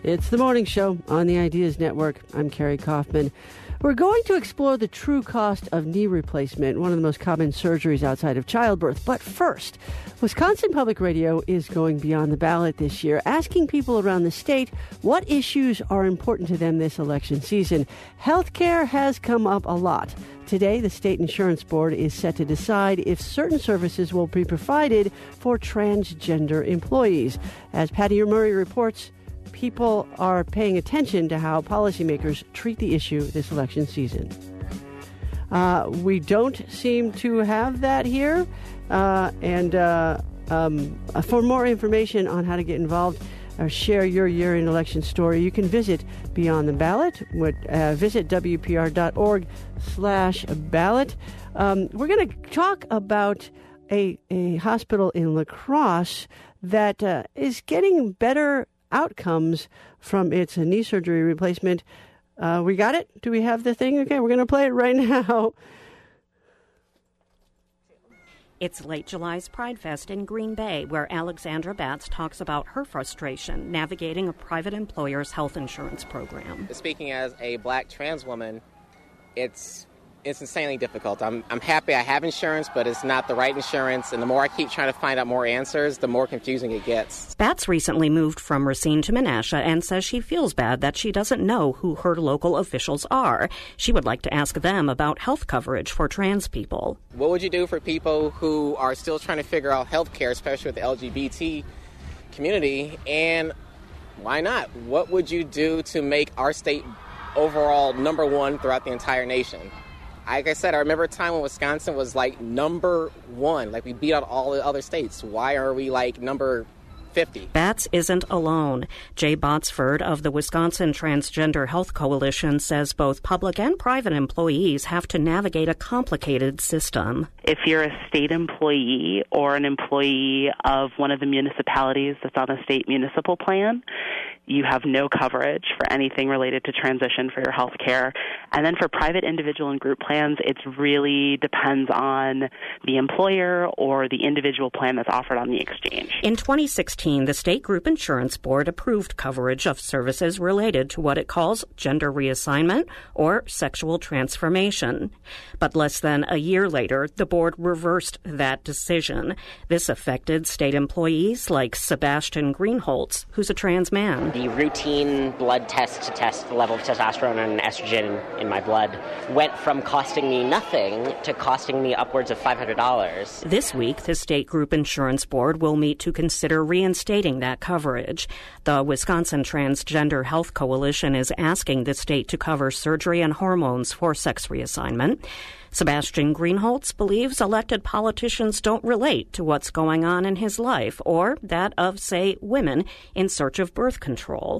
It's the morning show on the Ideas Network. I'm Carrie Kaufman. We're going to explore the true cost of knee replacement, one of the most common surgeries outside of childbirth. But first, Wisconsin Public Radio is going beyond the ballot this year, asking people around the state what issues are important to them this election season. Healthcare has come up a lot. Today, the State Insurance Board is set to decide if certain services will be provided for transgender employees. As Patty Murray reports, people are paying attention to how policymakers treat the issue this election season. We don't seem to have that here. For more information on how to get involved or share your year in election story, you can visit Beyond the Ballot. Visit WPR.org/ballot. We're going to talk about a hospital in La Crosse that is getting better outcomes from its knee surgery replacement. We got it? Do we have the thing? Okay, we're going to play it right now. It's late July's Pride Fest in Green Bay, where Alexandra Batts talks about her frustration navigating a private employer's health insurance program. Speaking as a black trans woman, it's insanely difficult. I'm happy I have insurance, but it's not the right insurance. And the more I keep trying to find out more answers, the more confusing it gets. Batts recently moved from Racine to Menasha and says she feels bad that she doesn't know who her local officials are. She would like to ask them about health coverage for trans people. What would you do for people who are still trying to figure out health care, especially with the LGBT community? And why not? What would you do to make our state overall number one throughout the entire nation? Like I said, I remember a time when Wisconsin was like number one. Like we beat out all the other states. Why are we like number 50? Batts isn't alone. Jay Botsford of the Wisconsin Transgender Health Coalition says both public and private employees have to navigate a complicated system. If you're a state employee or an employee of one of the municipalities that's on a state municipal plan, you have no coverage for anything related to transition for your health care. And then for private individual and group plans, it really depends on the employer or the individual plan that's offered on the exchange. In 2016, the State Group Insurance Board approved coverage of services related to what it calls gender reassignment or sexual transformation. But less than a year later, the board reversed that decision. This affected state employees like Sebastian Greenholtz, who's a trans man. The routine blood test to test the level of testosterone and estrogen in my blood went from costing me nothing to costing me upwards of $500. This week, the State Group Insurance Board will meet to consider reinstating that coverage. The Wisconsin Transgender Health Coalition is asking the state to cover surgery and hormones for sex reassignment. Sebastian Greenholtz believes elected politicians don't relate to what's going on in his life or that of, say, women in search of birth control.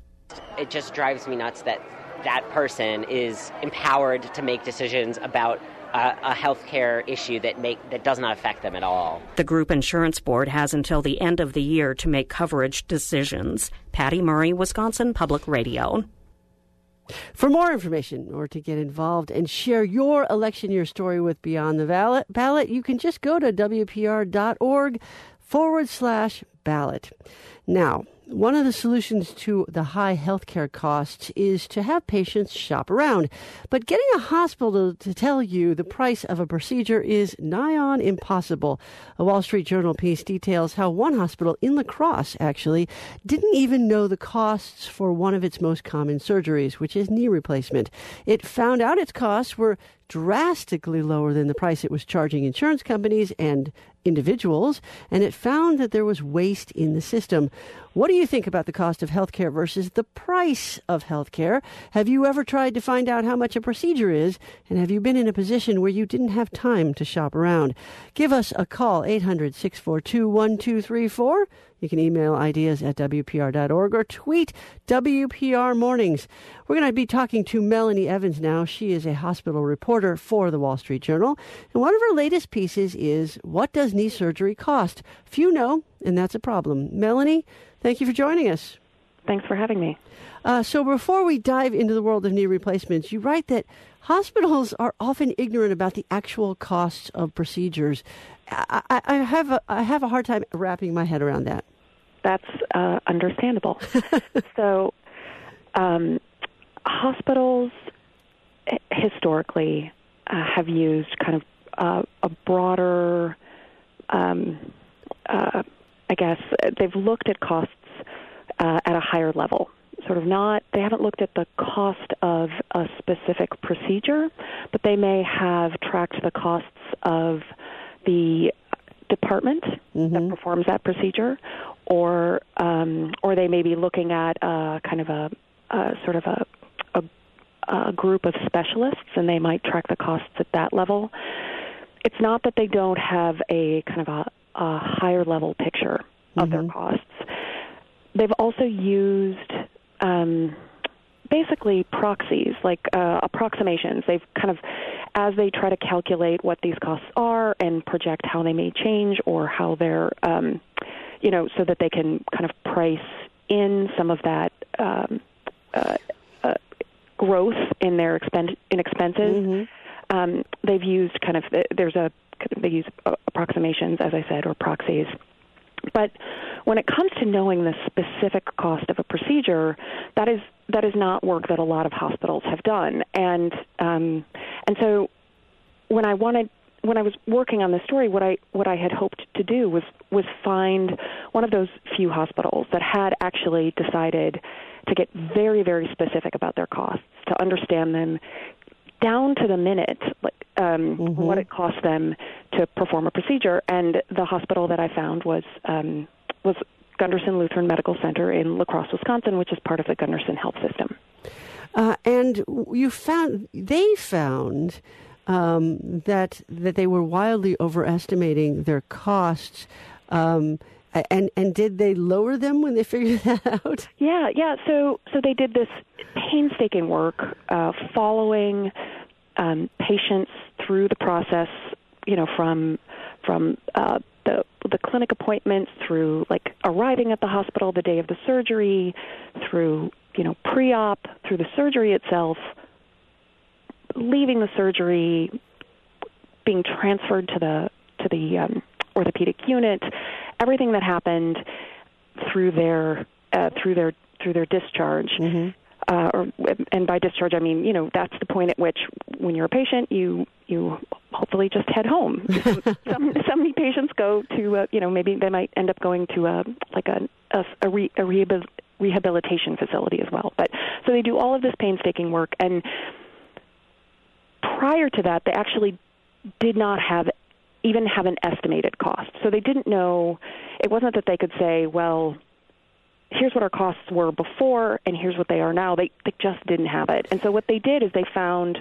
It just drives me nuts that that person is empowered to make decisions about a healthcare issue that does not affect them at all. The Group Insurance Board has until the end of the year to make coverage decisions. Patty Murray, Wisconsin Public Radio. For more information or to get involved and share your election year story with Beyond the Ballot, you can just go to WPR.org/ballot. Now, one of the solutions to the high healthcare costs is to have patients shop around. But getting a hospital to tell you the price of a procedure is nigh on impossible. A Wall Street Journal piece details how one hospital in La Crosse actually didn't even know the costs for one of its most common surgeries, which is knee replacement. It found out its costs were drastically lower than the price it was charging insurance companies and individuals, and it found that there was waste in the system. What do you think about the cost of healthcare versus the price of healthcare? Have you ever tried to find out how much a procedure is? And have you been in a position where you didn't have time to shop around? Give us a call, 800-642-1234. You can email ideas@WPR.org or tweet WPR Mornings. We're going to be talking to Melanie Evans now. She is a hospital reporter for the Wall Street Journal. And one of her latest pieces is, what does knee surgery cost? Few know, and that's a problem. Melanie, thank you for joining us. Thanks for having me. So before we dive into the world of knee replacements, you write that hospitals are often ignorant about the actual costs of procedures. I have a hard time wrapping my head around that. That's understandable. So hospitals historically have used kind of a broader, I guess, they've looked at costs at a higher level. Sort of they haven't looked at the cost of a specific procedure, but they may have tracked the costs of the department that performs that procedure, or they may be looking at kind of a group of specialists, and they might track the costs at that level. It's not that they don't have a kind of a higher level picture of their costs. They've also used basically proxies, like approximations. They've kind of, as they try to calculate what these costs are and project how they may change or how they're, so that they can kind of price in some of that growth in their expenses. They've used they use approximations, as I said, or proxies. But when it comes to knowing the specific cost of a procedure, that is not work that a lot of hospitals have done. And so when I was working on this story, what I had hoped to do was find one of those few hospitals that had actually decided to get very, very specific about their costs, to understand them down to the minute, what it cost them to perform a procedure. And the hospital that I found was Gunderson Lutheran Medical Center in La Crosse, Wisconsin, which is part of the Gunderson Health System. And they found that they were wildly overestimating their costs. And did they lower them when they figured that out? Yeah. So they did this painstaking work following patients through the process, from the clinic appointments through like arriving at the hospital the day of the surgery, through pre-op, through the surgery itself, leaving the surgery, being transferred to the orthopedic unit, everything that happened through their discharge. And by discharge, I mean, that's the point at which, when you're a patient, you hopefully just head home. Some patients go to, maybe they might end up going to a rehabilitation facility as well. But so they do all of this painstaking work, and prior to that, they actually did not even have an estimated cost. So they didn't know. It wasn't that they could say, well, here's what our costs were before, and here's what they are now. They just didn't have it. And so what they did is they found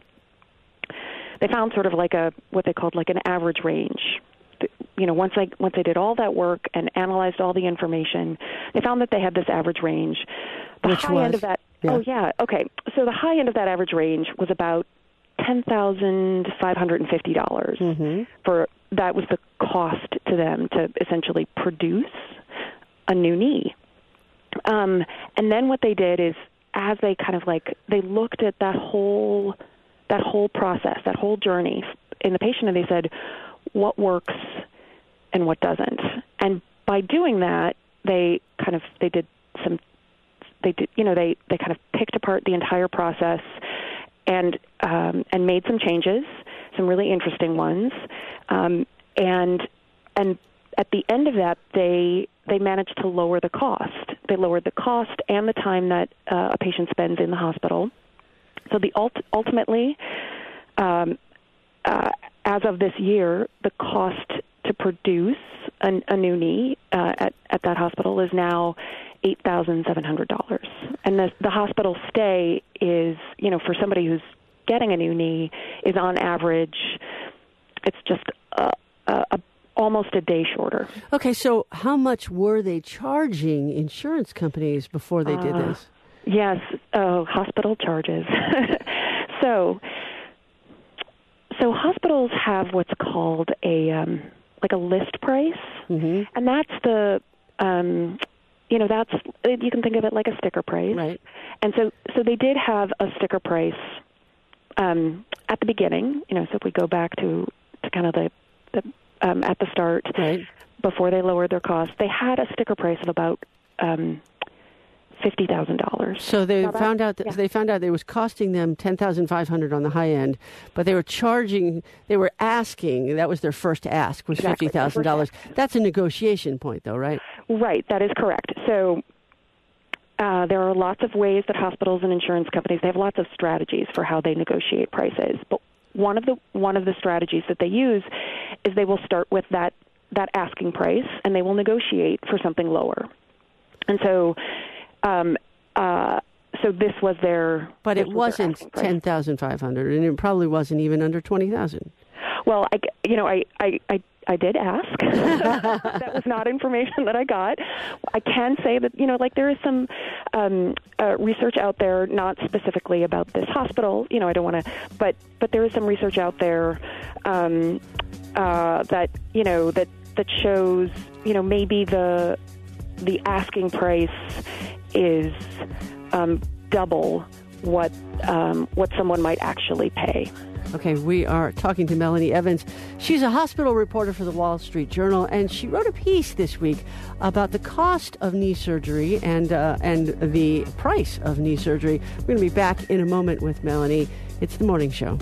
sort of like what they called like an average range. Once they did all that work and analyzed all the information, they found that they had this average range. The high end of that. Yeah. Oh yeah. Okay. So the high end of that average range was about $10,550 for that was the cost to them to essentially produce a new knee. And then what they did is, as they kind of they looked at that whole process, that whole journey in the patient, and they said, what works and what doesn't. And by doing that, they kind of picked apart the entire process and made some changes, some really interesting ones. And at the end of that, they managed to lower the cost. They lowered the cost and the time that a patient spends in the hospital. So ultimately, as of this year, the cost to produce a new knee at that hospital is now $8,700. And the hospital stay is, for somebody who's getting a new knee, is on average, it's just almost a day shorter. Okay, so how much were they charging insurance companies before they did this? Yes, hospital charges. So hospitals have what's called a list price, and that's that's, you can think of it like a sticker price. Right. And so they did have a sticker price at the beginning. So if we go back to kind of the at the start, right, before they lowered their costs, they had a sticker price of about $50,000. So they found out that it was costing them $10,500 on the high end, but they were asking. That was their first ask, was $50,000. That's a negotiation point, though, right? Right. That is correct. So there are lots of ways that hospitals and insurance companies, they have lots of strategies for how they negotiate prices. But one of the strategies that they use is they will start with that asking price, and they will negotiate for something lower. And so, so this was their. But it wasn't $10,500, and it probably wasn't even under $20,000. Well, I did ask. That was not information that I got. I can say that, there is some research out there, not specifically about this hospital. I don't want to, but there is some research out there that shows, maybe the asking price is double what someone might actually pay. Okay, we are talking to Melanie Evans. She's a hospital reporter for the Wall Street Journal, and she wrote a piece this week about the cost of knee surgery and the price of knee surgery. We're going to be back in a moment with Melanie. It's The Morning Show.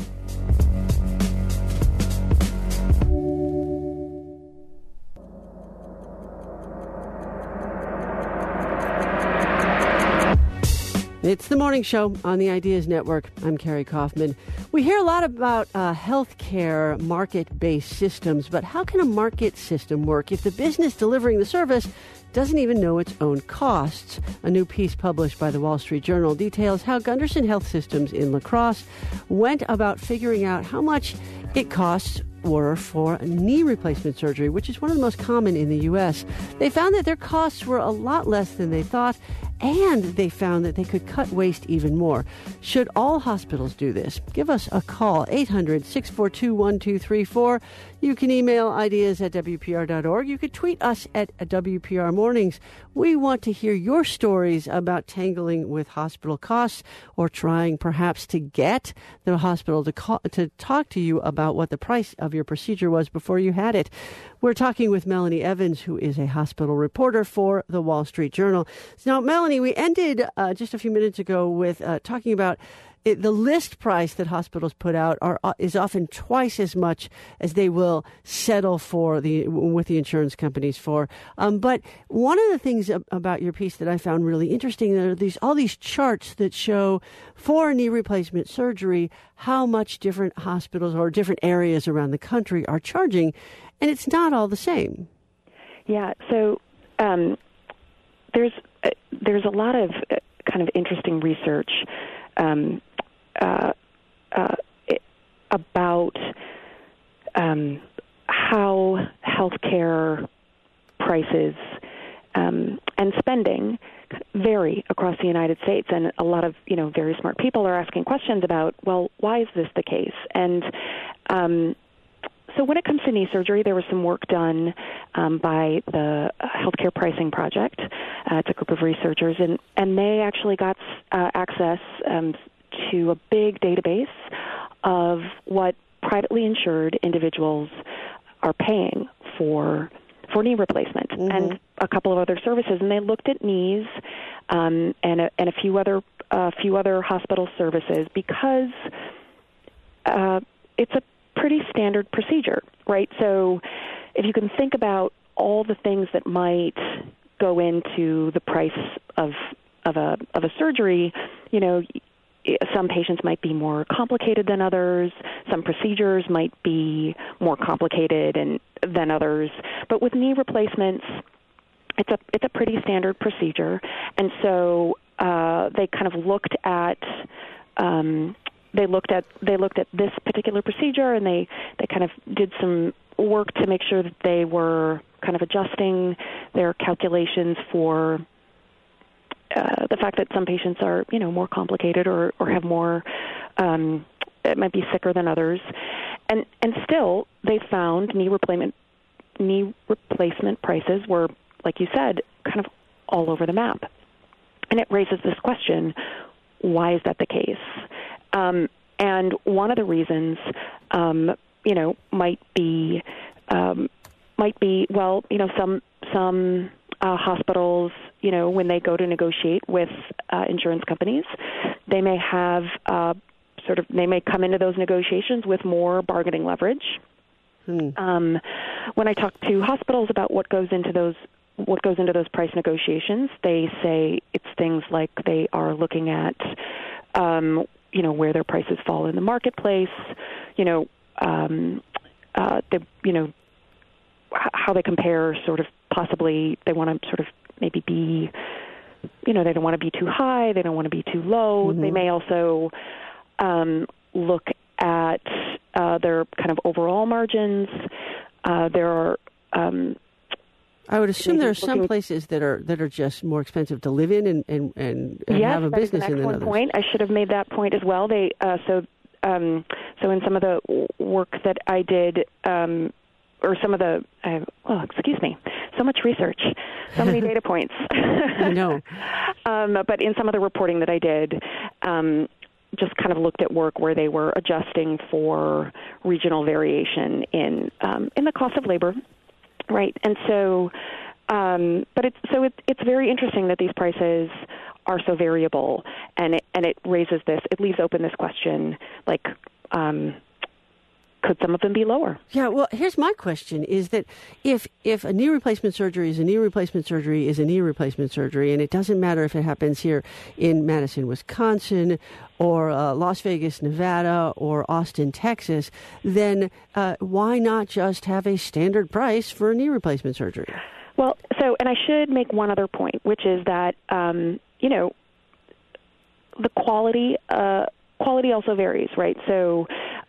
It's The Morning Show on the Ideas Network. I'm Carrie Kaufman. We hear a lot about healthcare market-based systems, but how can a market system work if the business delivering the service doesn't even know its own costs? A new piece published by the Wall Street Journal details how Gunderson Health Systems in La Crosse went about figuring out how much it costs were for knee replacement surgery, which is one of the most common in the U.S. They found that their costs were a lot less than they thought, and they found that they could cut waste even more. Should all hospitals do this? Give us a call, 800-642-1234. You can email ideas@WPR.org. You could tweet us at WPR Mornings. We want to hear your stories about tangling with hospital costs or trying perhaps to get the hospital to talk to you about what the price of your procedure was before you had it. We're talking with Melanie Evans, who is a hospital reporter for the Wall Street Journal. Now, Melanie, we ended just a few minutes ago with talking about the list price that hospitals put out is often twice as much as they will settle for with the insurance companies for. But one of the things about your piece that I found really interesting, there are all these charts that show for knee replacement surgery how much different hospitals or different areas around the country are charging, and it's not all the same. Yeah. So there's a lot of kind of interesting research about how healthcare prices and spending vary across the United States, and a lot of very smart people are asking questions about, well, why is this the case? And so when it comes to knee surgery, there was some work done by the Healthcare Pricing Project. It's a group of researchers, and they actually got access to a big database of what privately insured individuals are paying for knee replacement and a couple of other services. And they looked at knees and a few other hospital services because it's a pretty standard procedure, right? So if you can think about all the things that might go into the price of a surgery, some patients might be more complicated than others. Some procedures might be more complicated than others. But with knee replacements, it's a pretty standard procedure. And so they kind of looked at they looked at this particular procedure, and they kind of did some work to make sure that they were kind of adjusting their calculations for the fact that some patients are, more complicated or have more, it might be sicker than others. And still, they found knee replacement prices were, like you said, kind of all over the map. And it raises this question, why is that the case? And one of the reasons, might be, well, some hospitals when they go to negotiate with insurance companies, they may have they may come into those negotiations with more bargaining leverage. When I talk to hospitals about what goes into those price negotiations, they say it's things like they are looking at, where their prices fall in the marketplace, how they compare, sort of possibly they want to sort of maybe be, they don't want to be too high, they don't want to be too low. Mm-hmm. They may also look at their kind of overall margins. There are. I would assume there are some places that are just more expensive to live in and have a business in than others. Yes, that's an excellent point. I should have made that point as well. So in some of the work that I did, or some of the, so much research, so many data points. I know. But in some of the reporting that I did, just kind of looked at work where they were adjusting for regional variation in the cost of labor, right? And so, it's very interesting that these prices are so variable, and it raises this. It leaves open this question, like, could some of them be lower? Yeah, well, here's my question, is that if a knee replacement surgery is a knee replacement surgery is a knee replacement surgery, and it doesn't matter if it happens here in Madison, Wisconsin, or Las Vegas, Nevada, or Austin, Texas, then why not just have a standard price for a knee replacement surgery? Well, and I should make one other point, which is that, the quality also varies, right? So,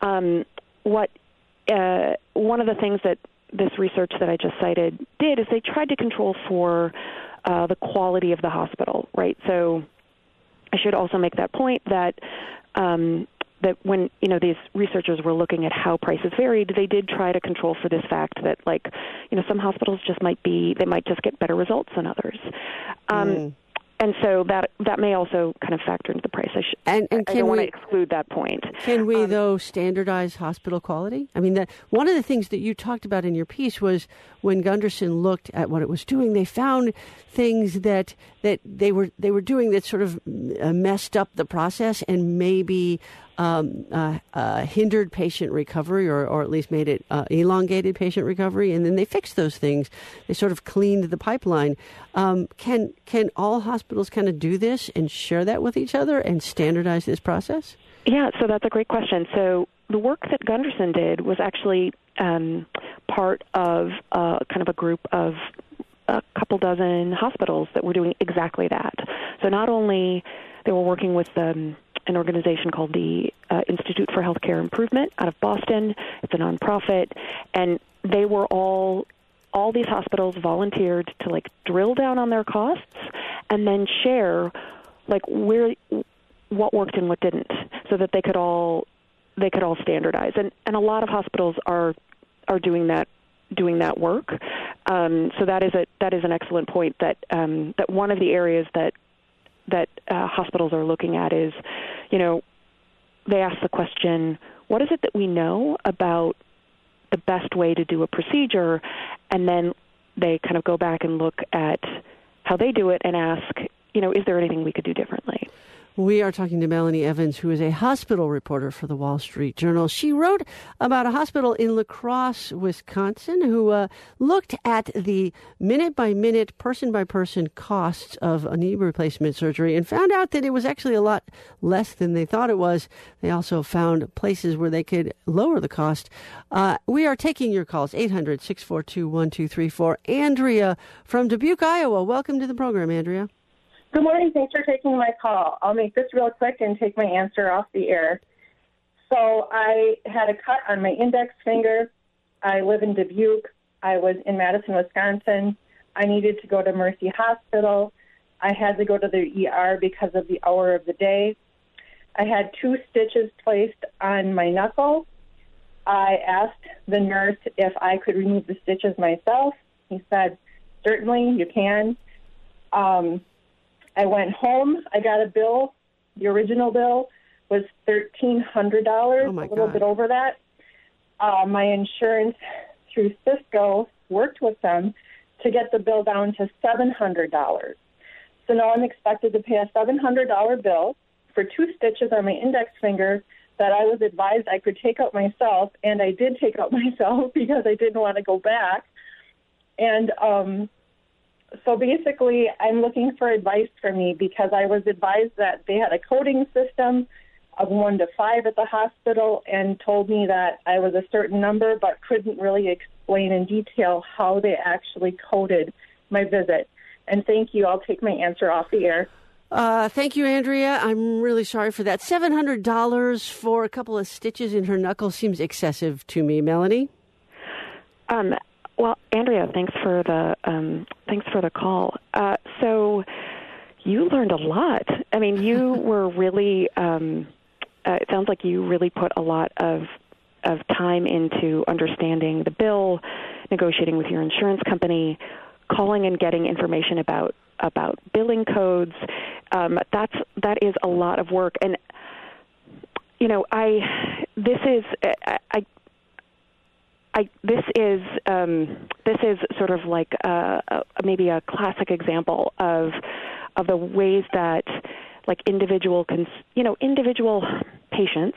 one of the things that this research that I just cited did is they tried to control for the quality of the hospital, right? So I should also make that point that that when these researchers were looking at how prices varied, they did try to control for this fact that some hospitals might just get better results than others. And so that may also kind of factor into the price. I don't want to exclude that point. Can we, though, standardize hospital quality? I mean, one of the things that you talked about in your piece was when Gunderson looked at what it was doing, they found things that they were doing that sort of messed up the process and maybe hindered patient recovery or at least made it elongated patient recovery, and then they fixed those things. They sort of cleaned the pipeline. Can all hospitals kind of do this and share that with each other and standardize this process? Yeah, so that's a great question. So the work that Gunderson did was actually part of kind of a group of a couple dozen hospitals that were doing exactly that. So not only they were working with an organization called the Institute for Healthcare Improvement out of Boston. It's a nonprofit, and they were all these hospitals volunteered to drill down on their costs and then share what worked and what didn't, so that they could all standardize. And a lot of hospitals are doing that work. So that is an excellent point. That one of the areas that hospitals are looking at is, they ask the question, what is it that we know about the best way to do a procedure? And then they kind of go back and look at how they do it and ask, is there anything we could do differently? We are talking to Melanie Evans, who is a hospital reporter for the Wall Street Journal. She wrote about a hospital in La Crosse, Wisconsin, who looked at the minute-by-minute, person-by-person costs of a knee replacement surgery and found out that it was actually a lot less than they thought it was. They also found places where they could lower the cost. We are taking your calls, 800-642-1234. Andrea from Dubuque, Iowa. Welcome to the program, Andrea. Good morning. Thanks for taking my call. I'll make this real quick and take my answer off the air. So I had a cut on my index finger. I live in Dubuque. I was in Madison, Wisconsin. I needed to go to Mercy Hospital. I had to go to the ER because of the hour of the day. I had 2 stitches placed on my knuckle. I asked the nurse if I could remove the stitches myself. He said, certainly, you can. I went home. I got a bill. The original bill was $1,300, a little bit over that. My insurance through Cisco worked with them to get the bill down to $700. So now I'm expected to pay a $700 bill for 2 stitches on my index finger that I was advised I could take out myself, and I did take out myself because I didn't want to go back. And so basically, I'm looking for advice from me because I was advised that they had a coding system of 1 to 5 at the hospital and told me that I was a certain number but couldn't really explain in detail how they actually coded my visit. And thank you. I'll take my answer off the air. Thank you, Andrea. I'm really sorry for that. $700 for a couple of stitches in her knuckle seems excessive to me. Melanie? Well, Andrea, thanks for the call. So you learned a lot. I mean, you were really. It sounds like you really put a lot of time into understanding the bill, negotiating with your insurance company, calling and getting information about billing codes. That is a lot of work, and you know, this is sort of like maybe a classic example of the ways that like individual patients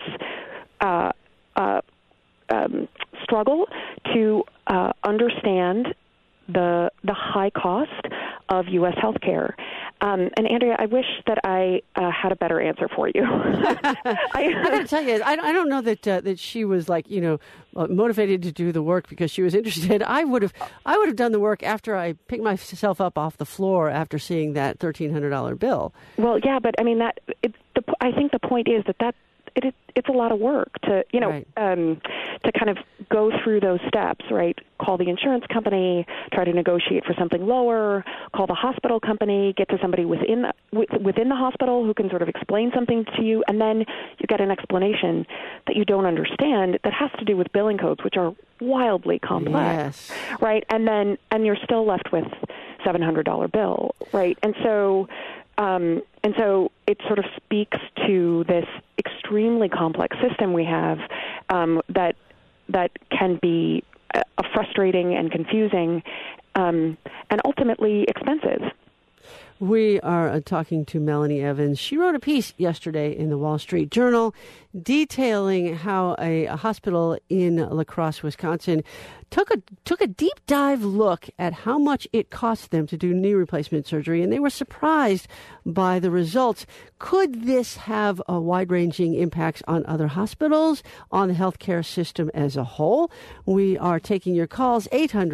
struggle to understand the high cost of U.S. healthcare. And Andrea, I wish that I had a better answer for you. I got to tell you, I don't know that she was like, motivated to do the work because she was interested. I would have done the work after I picked myself up off the floor after seeing that $1,300 bill. Well, yeah, but I mean I think the point is that it's a lot of work to right. To kind of go through those steps, right? Call the insurance company, try to negotiate for something lower, call the hospital company, get to somebody within the hospital who can sort of explain something to you, and then you get an explanation that you don't understand that has to do with billing codes, which are wildly complex, yes. right? And you're still left with $700 bill, right? And so it sort of speaks to this extremely complex system we have that can be frustrating and confusing and ultimately expensive. We are talking to Melanie Evans. She wrote a piece yesterday in the Wall Street Journal detailing how a hospital in La Crosse, Wisconsin, took a deep dive look at how much it cost them to do knee replacement surgery, and they were surprised by the results. Could this have a wide-ranging impacts on other hospitals, on the healthcare system as a whole? We are taking your calls,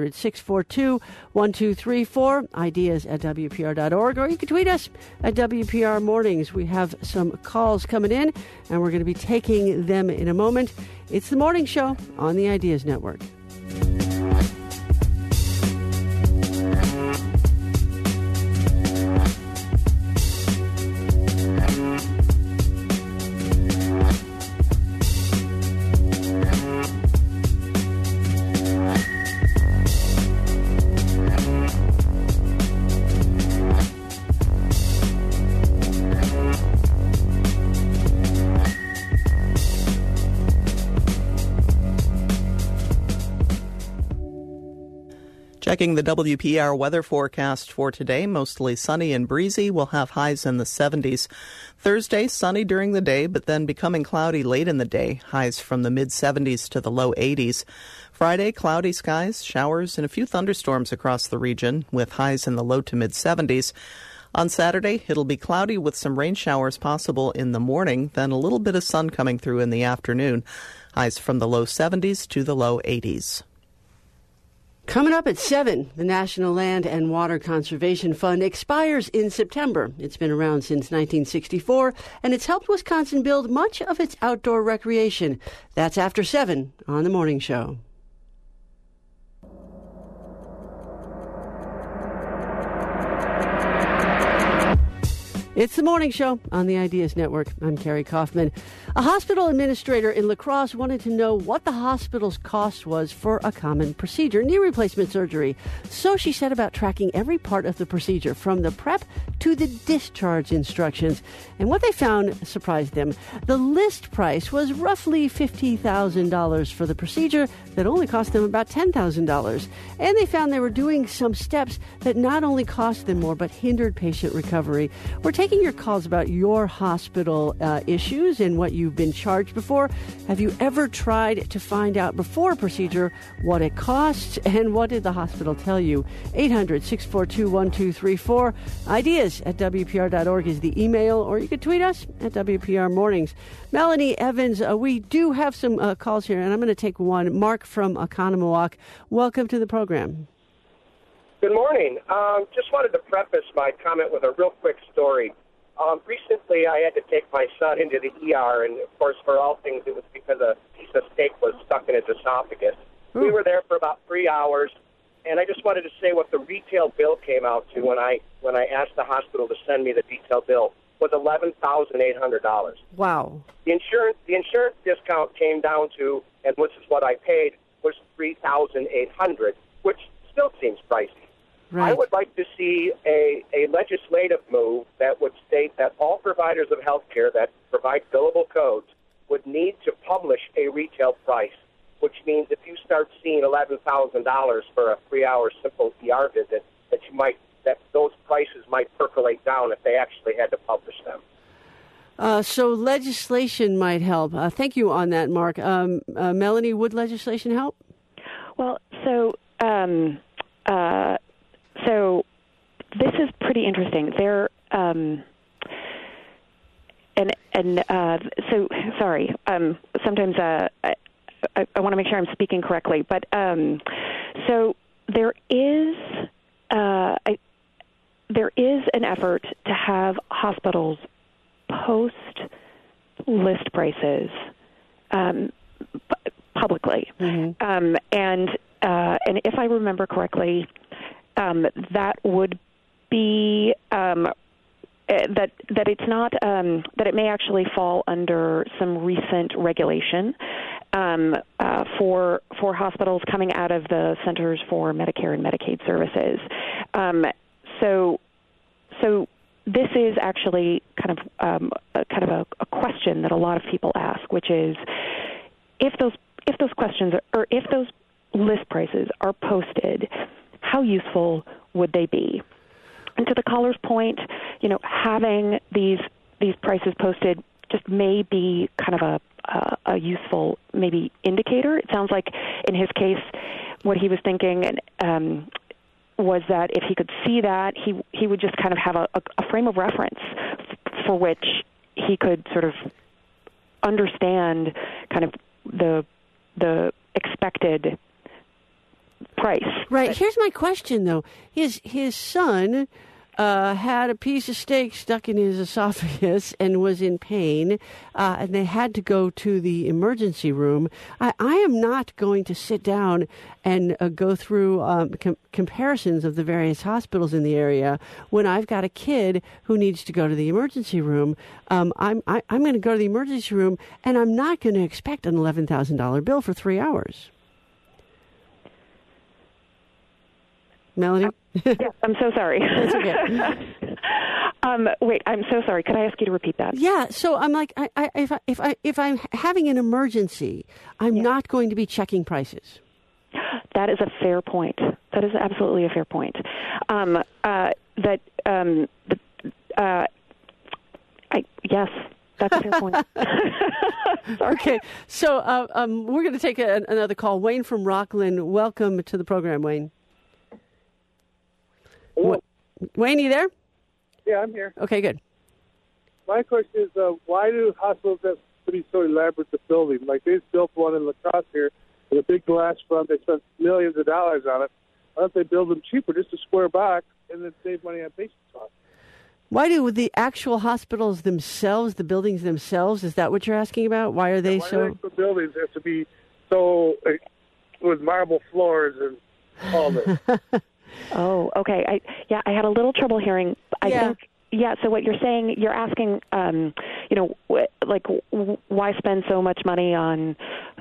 800-642-1234, ideas at WPR.org, or you can tweet us at WPR Mornings. We have some calls coming in, and we're going to be taking them in a moment. It's The Morning Show on the Ideas Network. Checking the WPR weather forecast for today, mostly sunny and breezy. We'll have highs in the 70s. Thursday, sunny during the day, but then becoming cloudy late in the day. Highs from the mid-70s to the low 80s. Friday, cloudy skies, showers, and a few thunderstorms across the region, with highs in the low to mid-70s. On Saturday, it'll be cloudy with some rain showers possible in the morning, then a little bit of sun coming through in the afternoon. Highs from the low 70s to the low 80s. Coming up at 7, the National Land and Water Conservation Fund expires in September. It's been around since 1964, and it's helped Wisconsin build much of its outdoor recreation. That's after 7 on The Morning Show. It's The Morning Show on the Ideas Network. I'm Carrie Kaufman. A hospital administrator in La Crosse wanted to know what the hospital's cost was for a common procedure, knee replacement surgery. So she set about tracking every part of the procedure, from the prep to the discharge instructions. And what they found surprised them. The list price was roughly $50,000 for the procedure that only cost them about $10,000. And they found they were doing some steps that not only cost them more, but hindered patient recovery. We're taking your calls about your hospital issues and what you've been charged before. Have you ever tried to find out before a procedure what it costs and what did the hospital tell you? 800-642-1234. Ideas at WPR.org is the email, or you could tweet us at WPR Mornings. Melanie Evans, we do have some calls here, and I'm going to take one. Mark from Oconomowoc, welcome to the program. Good morning. Just wanted to preface my comment with a real quick story. Recently, I had to take my son into the ER, and of course, for all things, it was because a piece of steak was stuck in his esophagus. Ooh. We were there for about 3 hours, and I just wanted to say what the retail bill came out to when I asked the hospital to send me the detailed bill was $11,800. Wow. The insurance discount came down to, and this is what I paid, was $3,800, which still seems pricey. Right. I would like to see a legislative move that would state that all providers of health care that provide billable codes would need to publish a retail price, which means if you start seeing $11,000 for a 3-hour simple ER visit, that those prices might percolate down if they actually had to publish them. So legislation might help. Thank you on that, Mark. Melanie, would legislation help? Well, so this is pretty interesting. Sometimes I want to make sure I'm speaking correctly, but so there is an effort to have hospitals post list prices publicly, and if I remember correctly, that would be that it's not that it may actually fall under some recent regulation for hospitals coming out of the Centers for Medicare and Medicaid Services. So this is actually kind of a question that a lot of people ask, which is if those questions or if those list prices are posted, how useful would they be? And to the caller's point, having these prices posted just may be kind of a useful maybe indicator. It sounds like in his case, what he was thinking was that if he could see that, he would just kind of have a frame of reference for which he could sort of understand kind of the expected price. Right. Here's my question, though. His son had a piece of steak stuck in his esophagus and was in pain, and they had to go to the emergency room. I am not going to sit down and go through comparisons of the various hospitals in the area when I've got a kid who needs to go to the emergency room. I'm going to go to the emergency room, and I'm not going to expect an $11,000 bill for 3 hours. Melanie? Yes, I'm so sorry. That's okay. Wait, I'm so sorry. Could I ask you to repeat that? Yeah. So I'm like, if I'm having an emergency, I'm not going to be checking prices. That is a fair point. That is absolutely a fair point. Yes, that's a fair point. Okay. So we're going to take another call. Wayne from Rockland. Welcome to the program, Wayne. Wayne, you there? Yeah, I'm here. Okay, good. My question is, why do hospitals have to be so elaborate to building? Like they built one in La Crosse here with a big glass front. They spent millions of dollars on it. Why don't they build them cheaper, just a square box, and then save money on patient costs? Why do the actual hospitals themselves, the buildings themselves, is that what you're asking about? Why are they why do the buildings have to be so with marble floors and all this? Oh, okay. I had a little trouble hearing. I think, so what you're saying, you're asking, why spend so much money on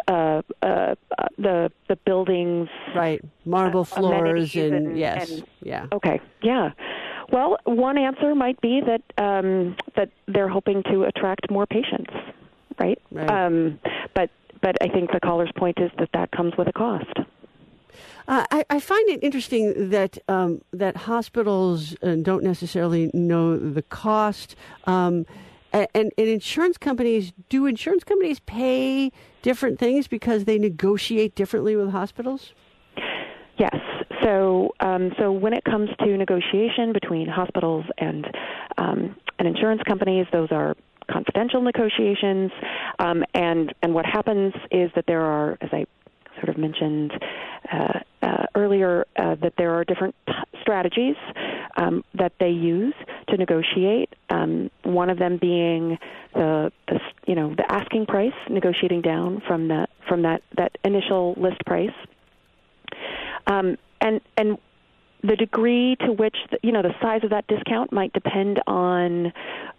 the buildings? Right. Marble floors and yes. Yeah. Okay. Yeah. Well, one answer might be that that they're hoping to attract more patients, right? But I think the caller's point is that comes with a cost. I find it interesting that that hospitals don't necessarily know the cost, and insurance companies. Do insurance companies pay different things because they negotiate differently with hospitals? Yes. So when it comes to negotiation between hospitals and insurance companies, those are confidential negotiations. And what happens is that there are, as I sort of mentioned earlier, that there are different strategies that they use to negotiate. One of them being the asking price, negotiating down from that initial list price. And the degree to which the size of that discount might depend on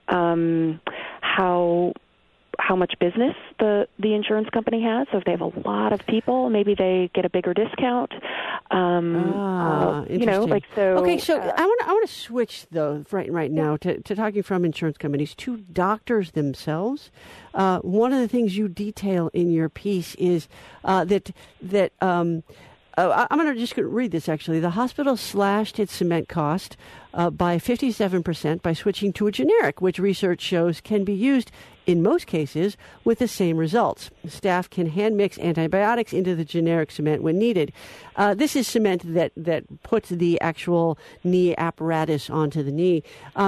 how much business the insurance company has. So if they have a lot of people, maybe they get a bigger discount. Interesting. Okay, so I want to switch though right now to talking from insurance companies to doctors themselves. One of the things you detail in your piece is that I'm going to just read this, actually. The hospital slashed its cement cost by 57% by switching to a generic, which research shows can be used in most cases with the same results. Staff can hand mix antibiotics into the generic cement when needed. This is cement that puts the actual knee apparatus onto the knee.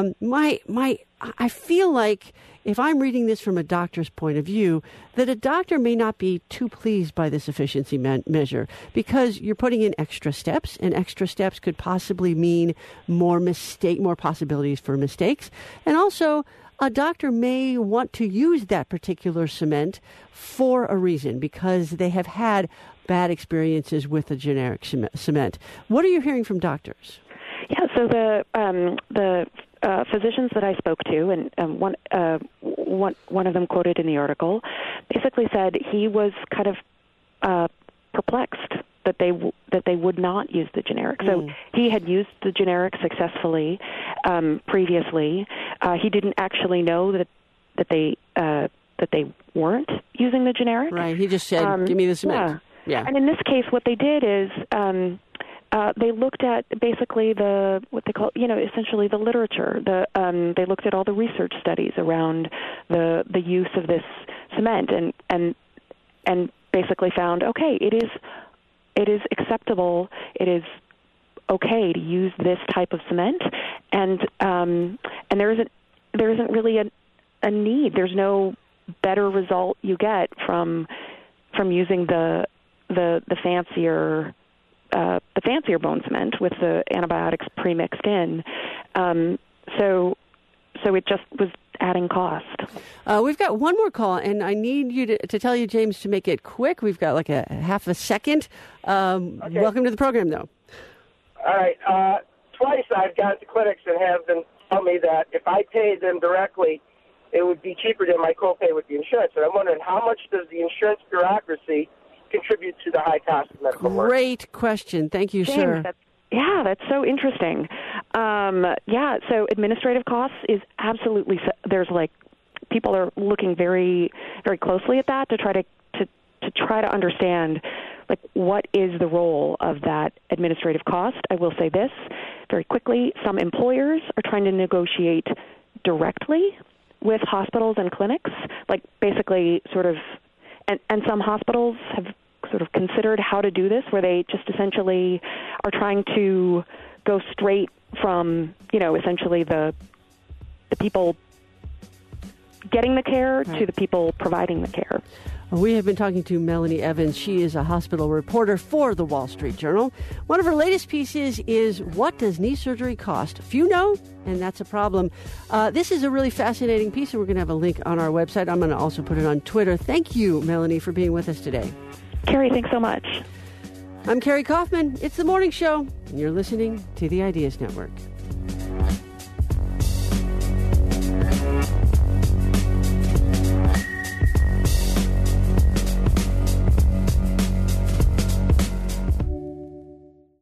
I feel like if I'm reading this from a doctor's point of view, that a doctor may not be too pleased by this efficiency measure because you're putting in extra steps, and extra steps could possibly mean more possibilities for mistakes. And also, a doctor may want to use that particular cement for a reason because they have had bad experiences with the generic cement. What are you hearing from doctors? Yeah, so the physicians that I spoke to, and one of them quoted in the article, basically said he was kind of perplexed that they would not use the generic. So he had used the generic successfully previously. He didn't actually know that they weren't using the generic. Right. He just said, "Give me the cement." Yeah. And in this case, what they did is they looked at basically what they call, essentially the literature. They looked at all the research studies around the use of this cement, and basically found, okay, it is acceptable. It is okay to use this type of cement, and there isn't really a need. There's no better result you get from using the fancier bone cement with the antibiotics pre-mixed in. So it just was adding cost. We've got one more call, and I need you to tell you, James, to make it quick. We've got like a half a second. Okay. Welcome to the program, though. All right. Twice I've gone to clinics and have them tell me that if I paid them directly, it would be cheaper than my copay with the insurance. And I'm wondering, how much does the insurance bureaucracy contribute to the high cost of medical work? Great question. Thank you, James, sir. That's so interesting. So administrative costs is absolutely, there's people are looking very, very closely at that to try to understand what is the role of that administrative cost. I will say this very quickly. Some employers are trying to negotiate directly with hospitals and clinics, basically sort of, and some hospitals have sort of considered how to do this, where they just essentially are trying to go straight from, essentially the people getting the care to the people providing the care. We have been talking to Melanie Evans. She is a hospital reporter for the Wall Street Journal. One of her latest pieces is, what does knee surgery cost? Few know, and that's a problem. This is a really fascinating piece, and we're going to have a link on our website. I'm going to also put it on Twitter. Thank you, Melanie, for being with us today. Carrie, thanks so much. I'm Carrie Kaufman. It's The Morning Show, and you're listening to the Ideas Network.